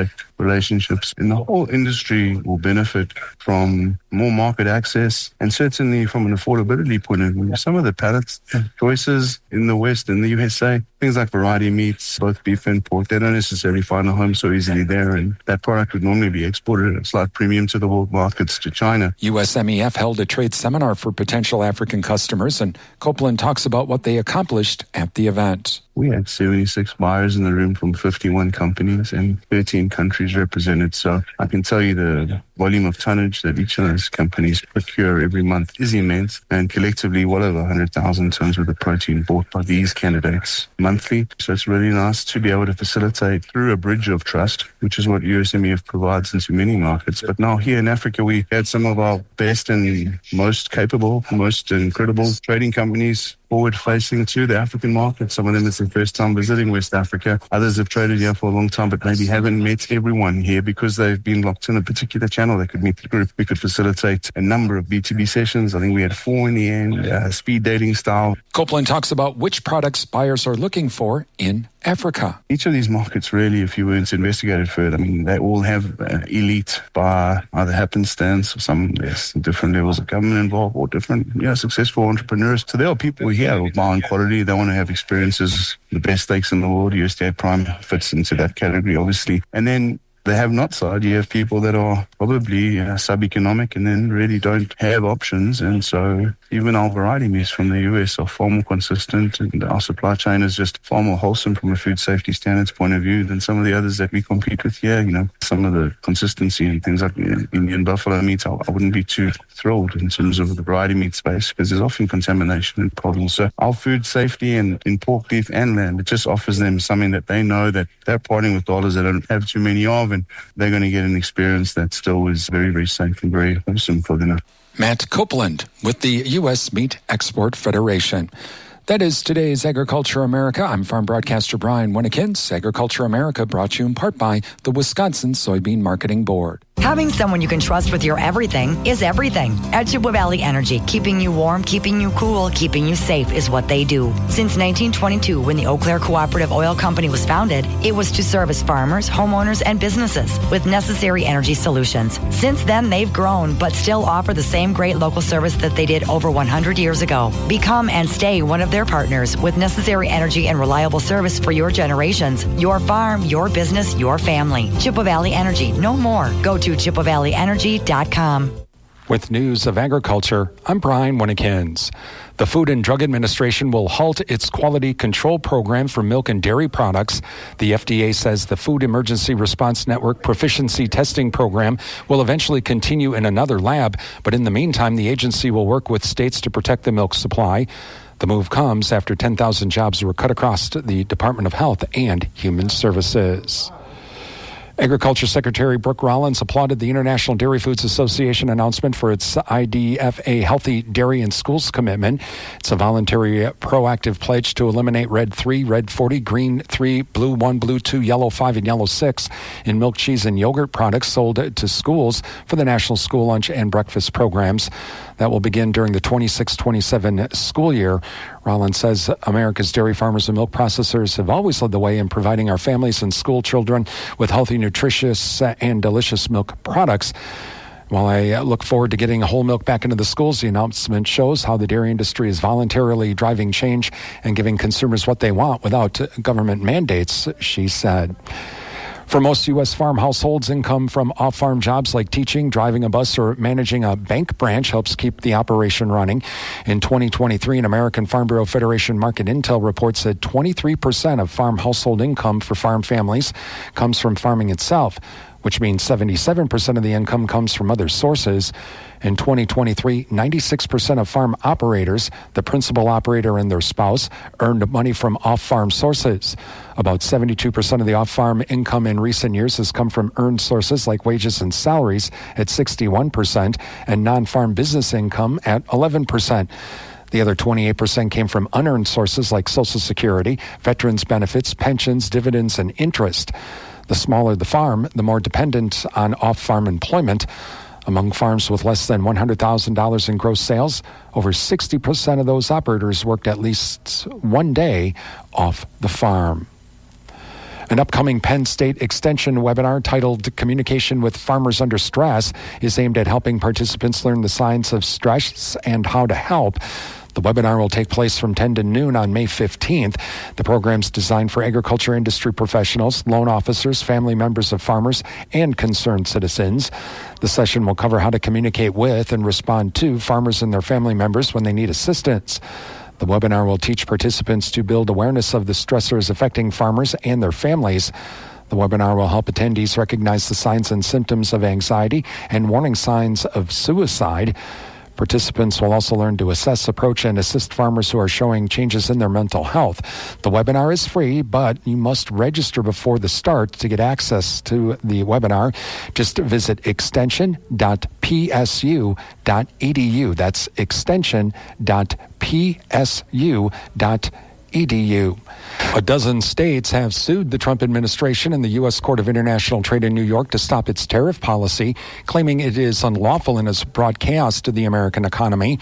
relationships, and the whole industry will benefit from more market access, and certainly from an affordability point of view. Some of the palate choices in the West, in the U S A, things like variety meats, both beef and pork, they don't necessarily find a home so easily there, and that product would normally be exported at a slight premium to the world markets, to China. U S M E F held a trade seminar for potential African customers, and Copeland talks about what they accomplished at the event. We had seventy-six buyers in the room from fifty-one companies and thirteen countries represented. So I can tell you the volume of tonnage that each of those companies procure every month is immense, and collectively well over one hundred thousand tons worth of protein bought by these candidates monthly. So it's really nice to be able to facilitate through a bridge of trust, which is what U S M E F provides into many markets. But now here in Africa, we had some of our best and most capable, most incredible trading companies forward-facing to the African market. Some of them it's their first time visiting West Africa. Others have traded here for a long time, but maybe haven't met everyone here because they've been locked in a particular channel. They could meet the group. We could facilitate a number of B two B sessions. I think we had four in the end, uh, speed dating style. Copeland talks about which products buyers are looking for in Africa. Each of these markets, really, if you were to investigate it further, I mean, they all have uh, elite by either happenstance or some there's different levels of government involved or different, you know, successful entrepreneurs. So there are people here who buy on quality. They want to have experiences, the best steaks in the world. U S D A Prime fits into that category, obviously. And then the have-not side, you have people that are probably uh, sub-economic and then really don't have options. And so even our variety meats from the U S are far more consistent, and our supply chain is just far more wholesome from a food safety standards point of view than some of the others that we compete with here. You know, some of the consistency and things like Indian buffalo meat, I, I wouldn't be too thrilled in terms of the variety meat space because there's often contamination and problems. So our food safety and in pork, beef and lamb, it just offers them something that they know that they're parting with dollars they don't have too many of, and they're going to get an experience that still is very, very safe and very wholesome for them. Matt Copeland with the U S Meat Export Federation. That is today's Agriculture America. I'm farm broadcaster Brian Winnekins. Agriculture America brought to you in part by the Wisconsin Soybean Marketing Board. Having someone you can trust with your everything is everything. At Chippewa Valley Energy, keeping you warm, keeping you cool, keeping you safe is what they do. Since nineteen twenty-two, when the Eau Claire Cooperative Oil Company was founded, it was to service farmers, homeowners, and businesses with necessary energy solutions. Since then, they've grown, but still offer the same great local service that they did over one hundred years ago. Become and stay one of their partners with necessary energy and reliable service for your generations, your farm, your business, your family. Chippewa Valley Energy, no more. Go to chippewa valley energy dot com. With news of agriculture, I'm Brian Winnekins. The Food and Drug Administration will halt its quality control program for milk and dairy products. The F D A says the Food Emergency Response Network proficiency testing program will eventually continue in another lab, but in the meantime, the agency will work with states to protect the milk supply. The move comes after ten thousand jobs were cut across the Department of Health and Human Services. Agriculture Secretary Brooke Rollins applauded the International Dairy Foods Association announcement for its I D F A Healthy Dairy in Schools commitment. It's a voluntary, proactive pledge to eliminate red three, red forty, green three, blue one, blue two, yellow five, and yellow six in milk, cheese, and yogurt products sold to schools for the National School Lunch and Breakfast programs. That will begin during the twenty-six twenty-seven school year. Rollins says America's dairy farmers and milk processors have always led the way in providing our families and school children with healthy, nutritious, and delicious milk products. While I look forward to getting whole milk back into the schools, the announcement shows how the dairy industry is voluntarily driving change and giving consumers what they want without government mandates, she said. For most U S farm households, income from off-farm jobs like teaching, driving a bus, or managing a bank branch helps keep the operation running. In twenty twenty-three, an American Farm Bureau Federation Market Intel report said twenty-three percent of farm household income for farm families comes from farming itself, which means seventy-seven percent of the income comes from other sources. In twenty twenty-three, ninety-six percent of farm operators, the principal operator and their spouse, earned money from off-farm sources. About seventy-two percent of the off-farm income in recent years has come from earned sources like wages and salaries at sixty-one percent and non-farm business income at eleven percent. The other twenty-eight percent came from unearned sources like Social Security, veterans benefits, pensions, dividends, and interest. The smaller the farm, the more dependent on off-farm employment. Among farms with less than one hundred thousand dollars in gross sales, over sixty percent of those operators worked at least one day off the farm. An upcoming Penn State Extension webinar titled Communication with Farmers Under Stress is aimed at helping participants learn the science of stress and how to help. The webinar will take place from ten to noon on May fifteenth. The program's designed for agriculture industry professionals, loan officers, family members of farmers, and concerned citizens. The session will cover how to communicate with and respond to farmers and their family members when they need assistance. The webinar will teach participants to build awareness of the stressors affecting farmers and their families. The webinar will help attendees recognize the signs and symptoms of anxiety and warning signs of suicide. Participants will also learn to assess, approach, and assist farmers who are showing changes in their mental health. The webinar is free, but you must register before the start to get access to the webinar. Just visit extension dot p s u dot e d u. That's extension dot p s u dot e d u. A dozen states have sued the Trump administration in the U S Court of International Trade in New York to stop its tariff policy, claiming it is unlawful and has brought chaos to the American economy.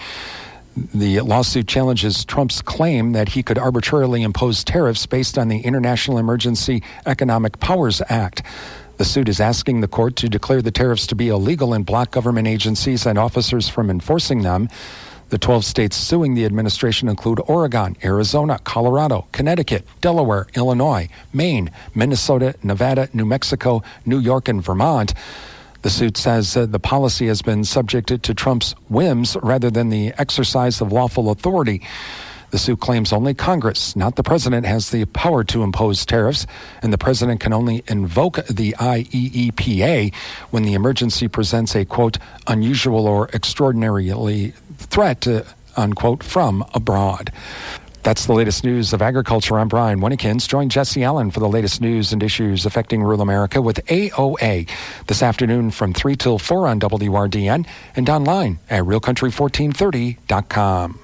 The lawsuit challenges Trump's claim that he could arbitrarily impose tariffs based on the International Emergency Economic Powers Act. The suit is asking the court to declare the tariffs to be illegal and block government agencies and officers from enforcing them. The twelve states suing the administration include Oregon, Arizona, Colorado, Connecticut, Delaware, Illinois, Maine, Minnesota, Nevada, New Mexico, New York, and Vermont. The suit says uh, the policy has been subjected to Trump's whims rather than the exercise of lawful authority. The suit claims only Congress, not the president, has the power to impose tariffs, and the president can only invoke the I E E P A when the emergency presents a, quote, unusual or extraordinarily threat, uh, unquote, from abroad. That's the latest news of agriculture. I'm Brian Winnekins. Join Jesse Allen for the latest news and issues affecting rural America with A O A this afternoon from three till four on W R D N and online at real country fourteen thirty dot com.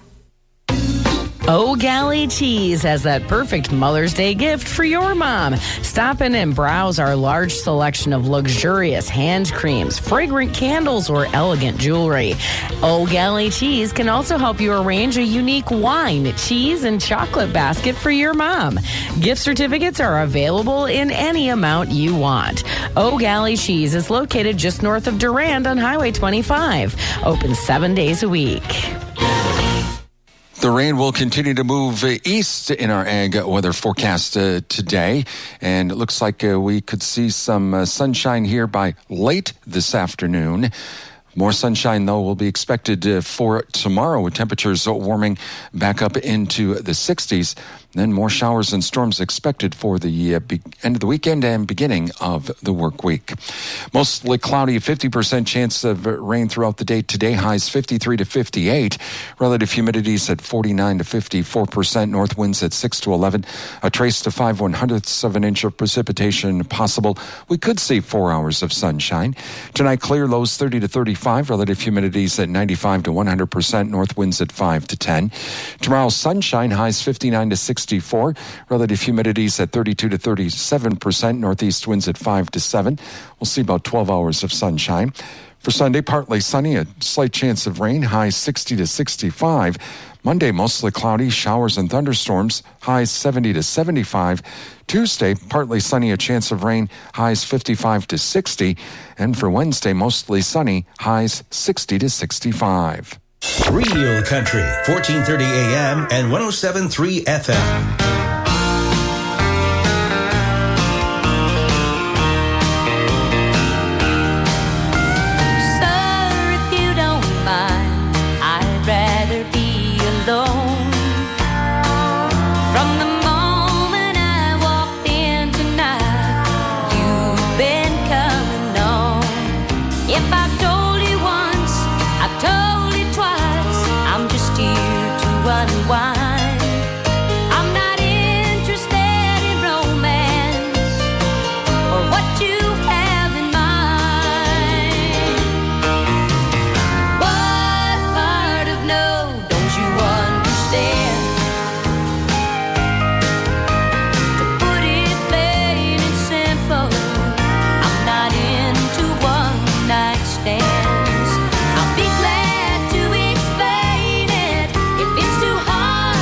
Oh Galley Cheese has that perfect Mother's Day gift for your mom. Stop in and browse our large selection of luxurious hand creams, fragrant candles, or elegant jewelry. Oh Galley Cheese can also help you arrange a unique wine, cheese, and chocolate basket for your mom. Gift certificates are available in any amount you want. Oh Galley Cheese is located just north of Durand on Highway twenty-five. Open seven days a week. The rain will continue to move uh, east in our ag weather forecast uh, today, and it looks like uh, we could see some uh, sunshine here by late this afternoon. More sunshine, though, will be expected uh, for tomorrow, with temperatures warming back up into the sixties. Then more showers and storms expected for the uh, be- end of the weekend and beginning of the work week. Mostly cloudy, fifty percent chance of rain throughout the day today. Highs fifty-three to fifty-eight. Relative humidities at forty-nine to fifty-four percent. North winds at six to eleven. A trace to five one hundredths of an inch of precipitation possible. We could see four hours of sunshine. Tonight, clear, lows thirty to thirty-five. Relative humidities at ninety-five to one hundred percent. North winds at five to ten. Tomorrow, sunshine, highs fifty-nine to sixty-four. Relative humidities at thirty-two to thirty-seven percent. Northeast winds at five to seven. We'll see about twelve hours of sunshine. For Sunday, partly sunny, a slight chance of rain, highs sixty to sixty-five. Monday, mostly cloudy, showers and thunderstorms, highs seventy to seventy-five. Tuesday, partly sunny, a chance of rain, highs fifty-five to sixty. And for Wednesday, mostly sunny, highs sixty to sixty-five. Real Country, fourteen thirty A M and one oh seven point three F M. I'll be glad to explain it if it's too hard.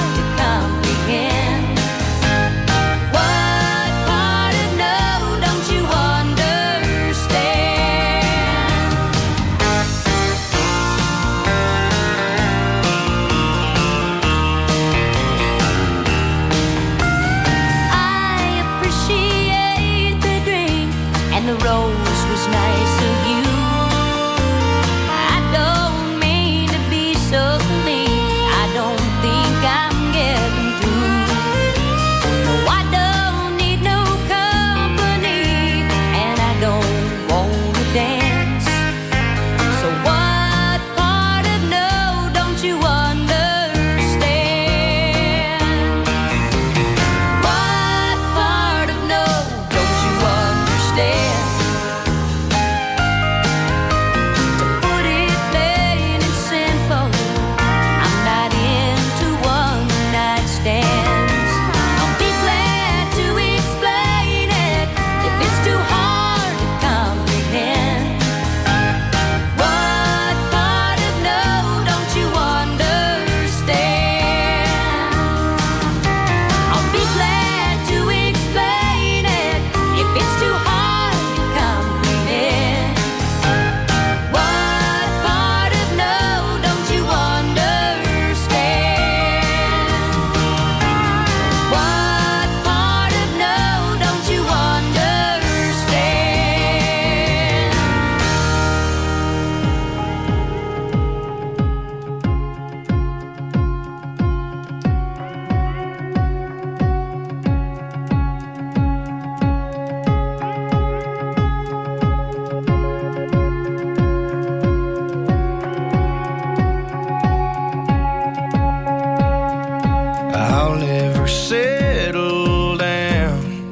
settle down.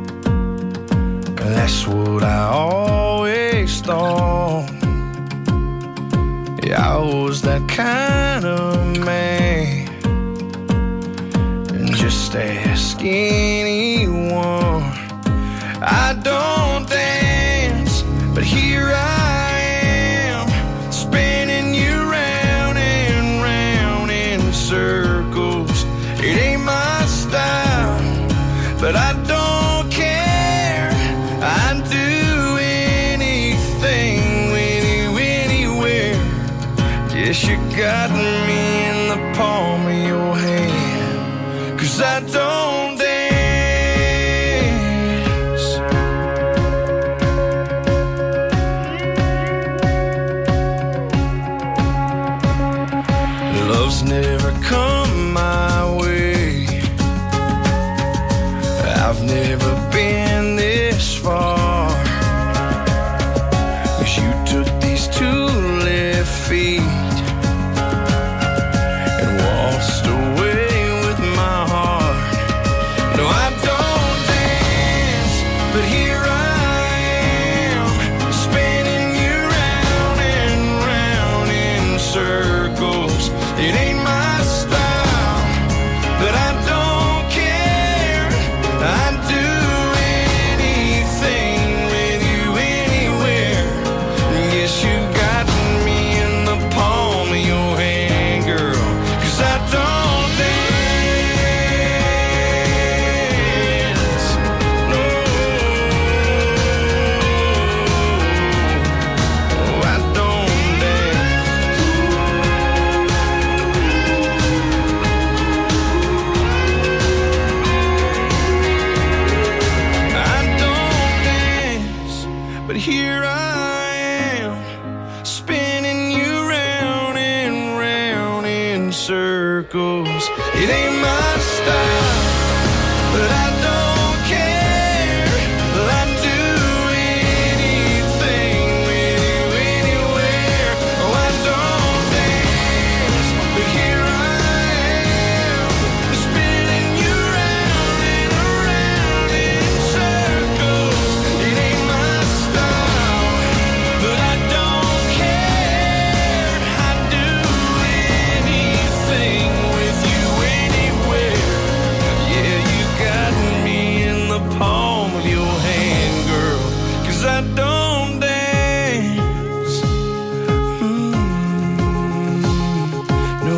That's what I always thought. Yeah, I was that kind of man. And just ask anyone. I don't dance, but here I am, spinning you round and round in circles. It ain't my style, but I don't care. I'd do anything with you anywhere. Yes, you got me in the palm of your hand, 'cause I don't dance. Love's never come my way. I've never been this far. 'Cause you took these two left feet and waltzed away with my heart. No, I don't dance, but here I am, spinning you round and round in circles. It ain't my style, but I don't care. I'd do anything with you anywhere. Yes, you got me in the palm of your hand, girl, 'cause I don't dance. No, I don't dance. I don't dance, but here I am, spinning you round and round in circles. It ain't my style, but I don't care. I'd do anything with you anywhere. Oh, I don't dance, but here I am, spinning you round and around in circles. It ain't my style, but I don't care. I'd do anything with you anywhere. Yeah, you got me in the palm of your hand, girl, 'cause I don't dance. Mm, no.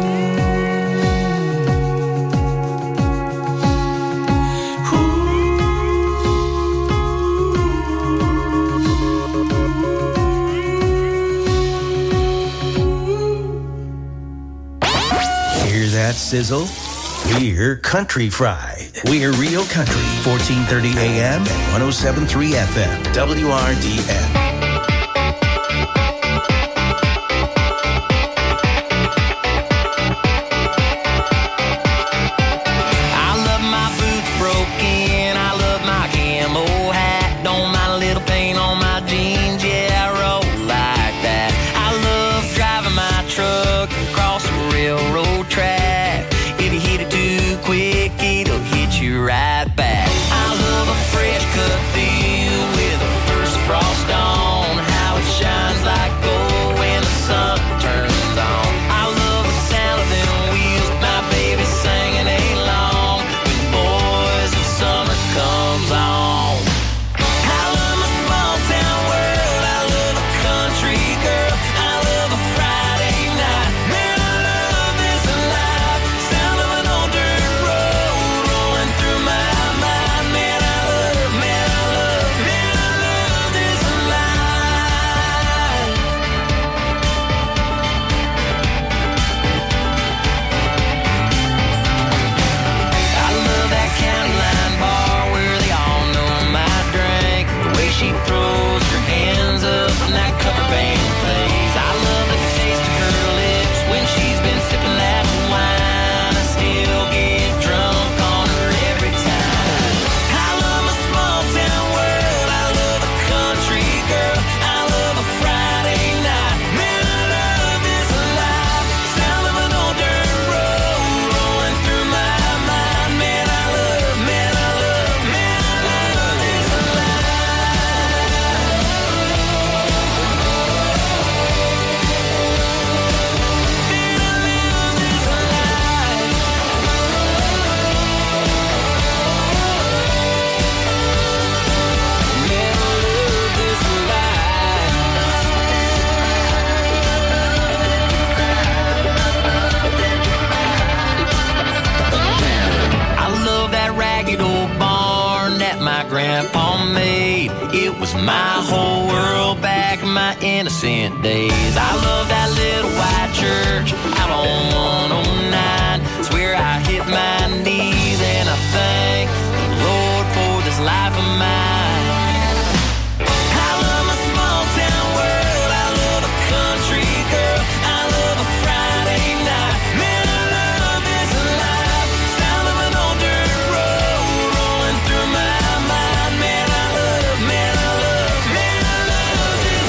Hear that sizzle? We're Country Fried. We're Real Country, fourteen thirty A M and one oh seven point three F M, W R D N. I love my boots broken. I love my camo hat. Don't mind a little paint on my jeans. Yeah, I roll like that. I love driving my truck across the railroad track. If you hit it too quick, it'll hit you right back. I love a fresh cut deal with a first frost on. was my whole world back in my innocent days. I love that little white church out on one oh nine. It's where I hit my knees and I thank the Lord for this life of mine. I love my small town world. I love a country girl. I love a Friday night. Man, I love this life. Sound of an old dirt road rolling through my mind. Man, I love, man, I love, man, I love this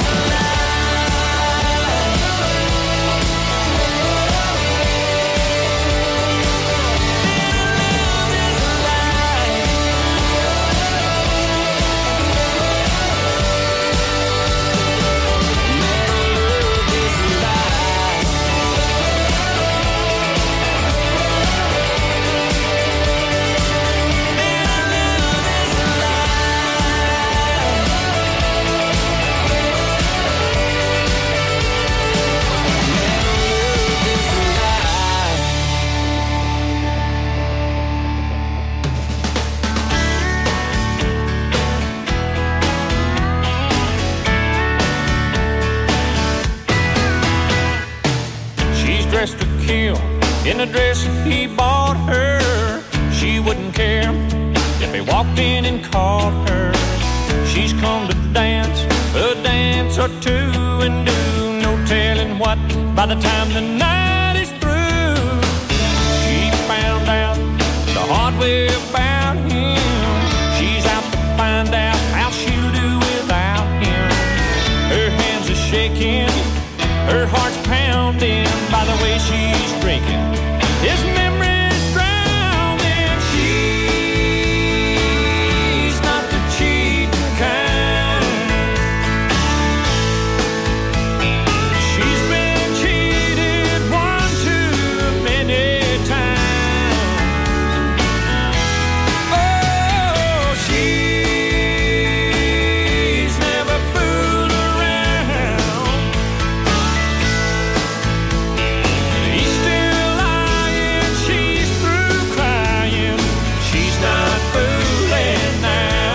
dressed to kill in a dress he bought her. She wouldn't care if he walked in and caught her. She's come to dance a dance or two and do no telling what by the time the night is through. She found out the hard way about him. She's out to find out how she'll do without him. Her hands are shaking, her heart's pounding by the way she's drinking. His memory's drowning. She's not the cheating kind. She's been cheated one too many times. Oh, she's never fooled around. He's still lying, she's through crying. She's not fooling now.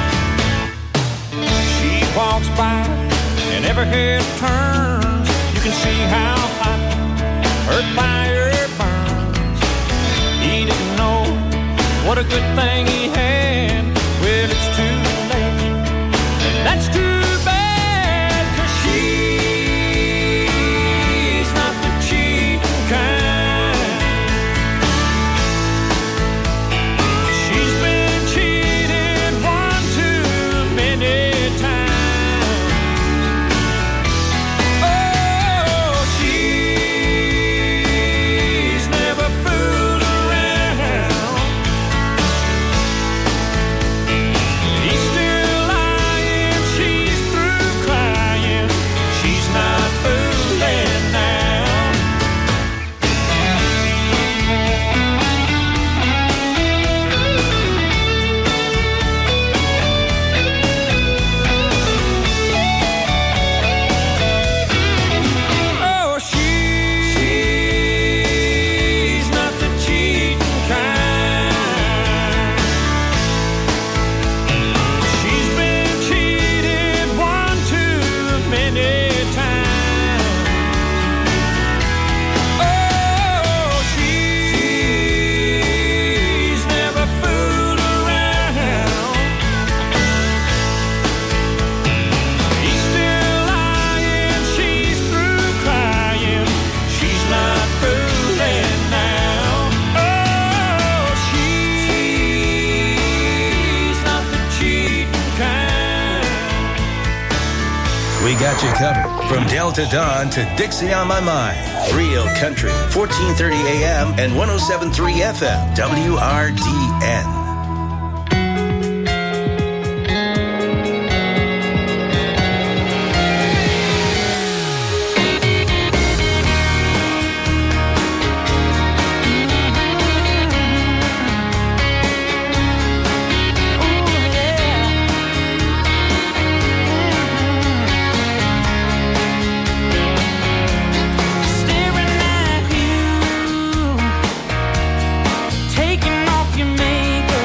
She walks by and every head turns. You can see how hot her fire burns. He didn't know what a good thing he had. Well, it's too late. And that's too bad, 'cause she's not the cheating kind. She's been cheated one too many times. Oh, she's never fooled around. He's still lying, she's through crying. She's not fooling now. Oh, she's not the cheating kind. She's been cheated one too many times. Oh, she's never fooled around. He's still lying, she's through crying. She's not fooling now. Oh, she's not the cheating kind. We got you covered. From Delta Dawn to Dixie on My Mind. Real Country, fourteen thirty A M and one oh seven point three F M, W R D N. Staring at you, taking off your makeup.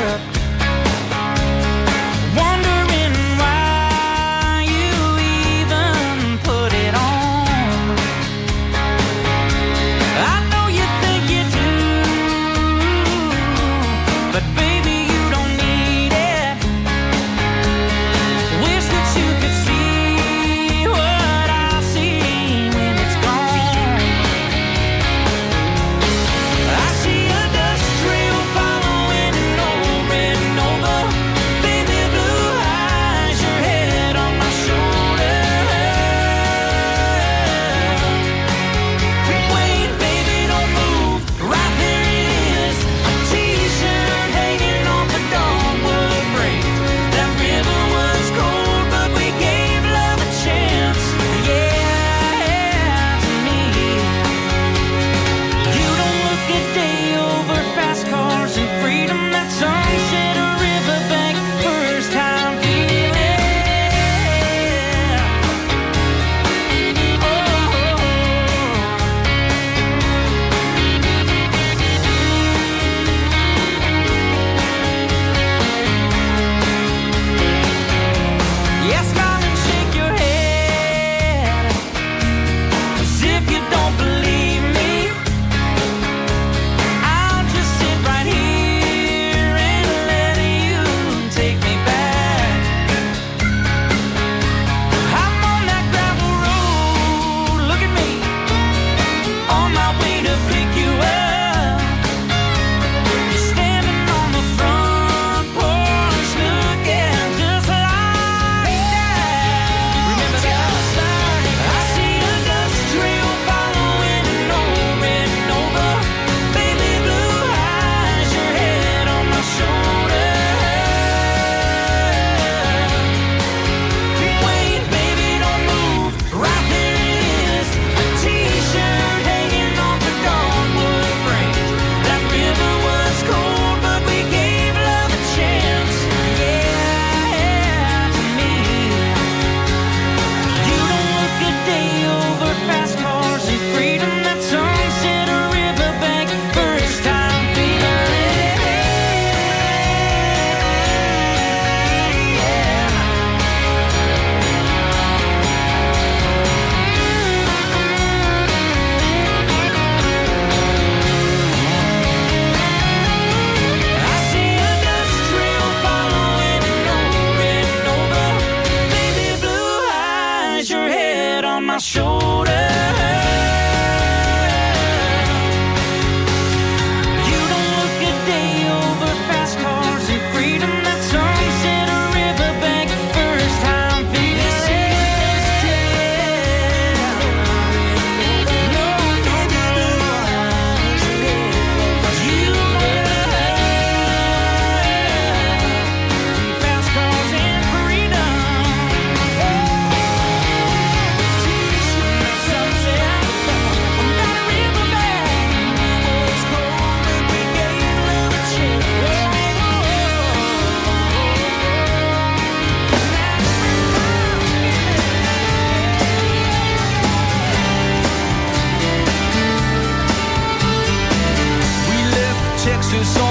Texas